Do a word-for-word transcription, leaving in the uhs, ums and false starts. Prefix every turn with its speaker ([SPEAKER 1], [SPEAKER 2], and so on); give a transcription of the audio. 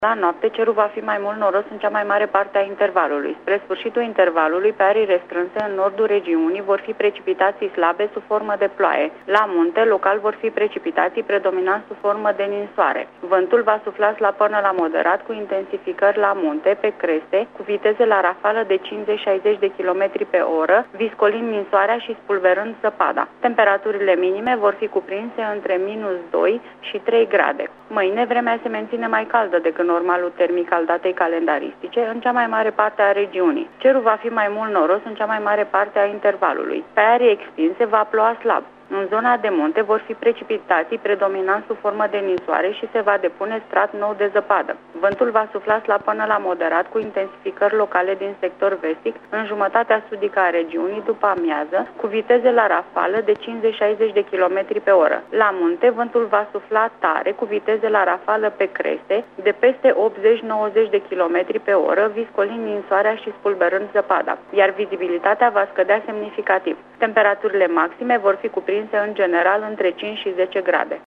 [SPEAKER 1] La noapte, cerul va fi mai mult noros în cea mai mare parte a intervalului. Spre sfârșitul intervalului, pe arii restrânse, în nordul regiunii, vor fi precipitații slabe sub formă de ploaie. La munte, local vor fi precipitații predominant sub formă de ninsoare. Vântul va sufla slab până la moderat, cu intensificări la munte, pe creste, cu viteze la rafală de cincizeci șaizeci de kilometri pe oră, viscolind ninsoarea și spulberând zăpada. Temperaturile minime vor fi cuprinse între minus doi și trei grade. Mâine, vremea se menține mai caldă decât normalul termic al datei calendaristice în cea mai mare parte a regiunii. Cerul va fi mai mult noros în cea mai mare parte a intervalului. Pe arii extinse va ploua slab. În zona de munte vor fi precipitații predominant sub formă de ninsoare și se va depune strat nou de zăpadă. Vântul va sufla slab până la moderat, cu intensificări locale din sector vestic în jumătatea sudică a regiunii după amiază, cu viteze la rafală de cincizeci șaizeci de kilometri pe oră. La munte, vântul va sufla tare, cu viteze la rafală pe creste de peste optzeci nouăzeci de kilometri pe oră, viscolind ninsoarea și spulberând zăpada, iar vizibilitatea va scădea semnificativ. Temperaturile maxime vor fi cuprinse în general între cinci și zece grade.